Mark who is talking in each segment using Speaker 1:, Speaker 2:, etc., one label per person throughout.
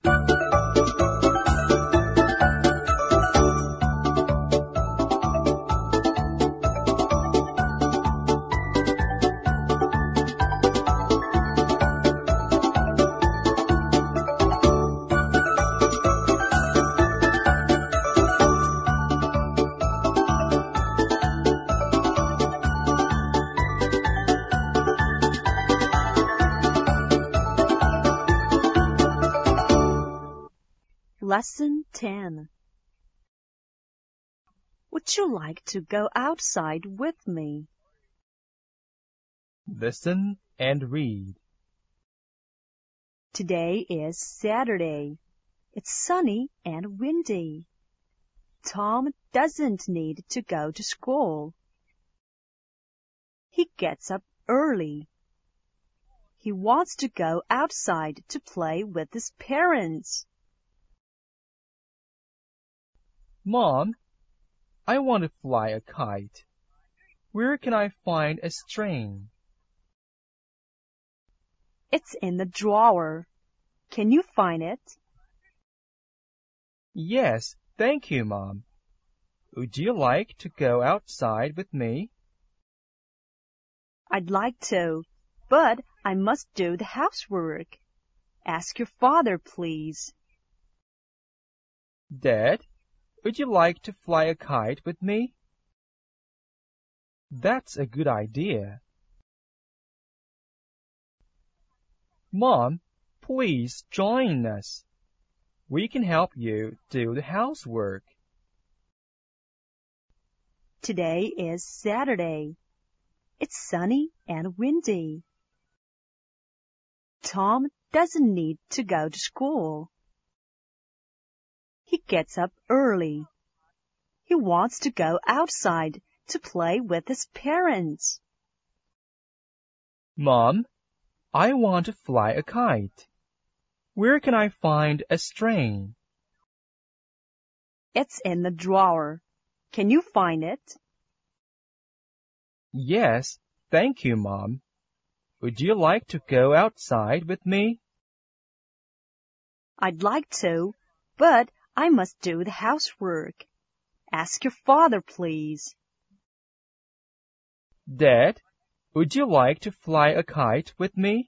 Speaker 1: Lesson 10. Would you like to go outside with me?
Speaker 2: Listen and read.
Speaker 1: Today is Saturday. It's sunny and windy. Tom doesn't need to go to school. He gets up early. He wants to go outside to play with his parents.
Speaker 2: Mom, I want to fly a kite. Where can I find a string?
Speaker 1: It's in the drawer. Can you find it?
Speaker 2: Yes, thank you, Mom. Would you like to go outside with me?
Speaker 1: I'd like to, but I must do the housework. Ask your father, please.
Speaker 2: Dad, would you like to fly a kite with me? That's a good idea. Mom, please join us. We can help you do the housework.
Speaker 1: Today is Saturday. It's sunny and windy. Tom doesn't need to go to school. He gets up early. He wants to go outside to play with his parents.
Speaker 2: Mom, I want to fly a kite. Where can I find a string?
Speaker 1: It's in the drawer. Can you find it?
Speaker 2: Yes, thank you, Mom. Would you like to go outside with me?
Speaker 1: I'd like to, but I must do the housework. Ask your father, please.
Speaker 2: Dad, would you like to fly a kite with me?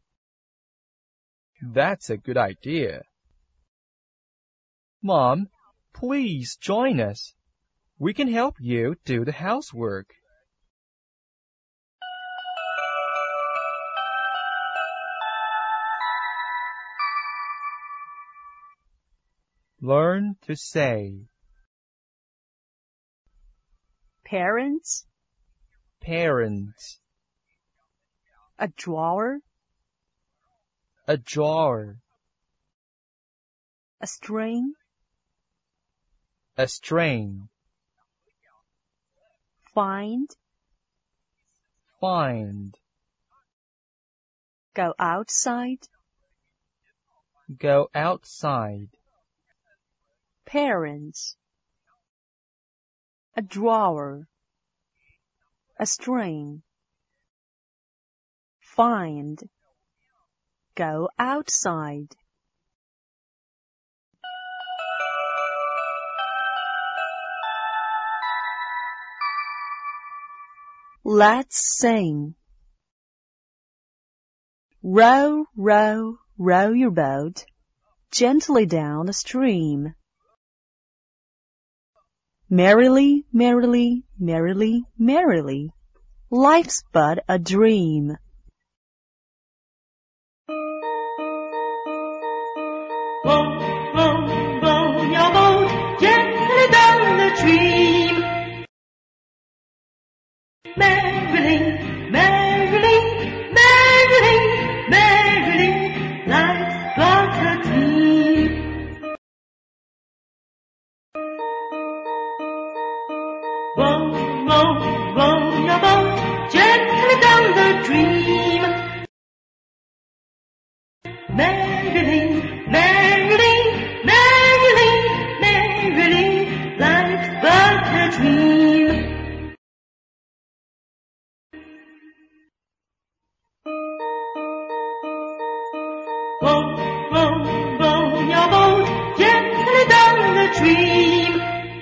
Speaker 2: That's a good idea. Mom, please join us. We can help you do the housework. Learn to say
Speaker 1: Parents,
Speaker 2: parents,
Speaker 1: a drawer,
Speaker 2: a drawer,
Speaker 1: a string,
Speaker 2: a string,
Speaker 1: find,
Speaker 2: find,
Speaker 1: go outside,
Speaker 2: go outside,
Speaker 1: parents, a drawer, a string, find, go outside. Let's sing. Row, row, row your boat gently down the stream. Merrily, merrily, merrily, merrily, life's but a dream.
Speaker 3: Row, row, row your boat gently down the stream. Merrily, merrily, merrily, merrily, life's but a dream. Row, row, row your boat gently down the stream. Merrily, merrily, merrily, merrily, life's but a dream. Row, row, row dream.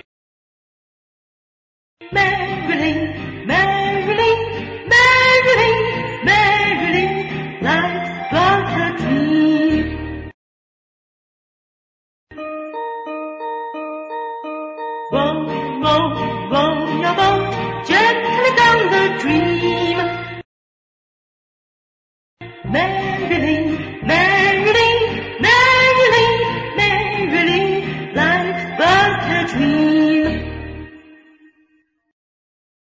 Speaker 3: Marilyn, Marilyn, Marilyn, Marilyn, life's but a dream. Roll, roll, roll your boat gently down the stream. Marilyn,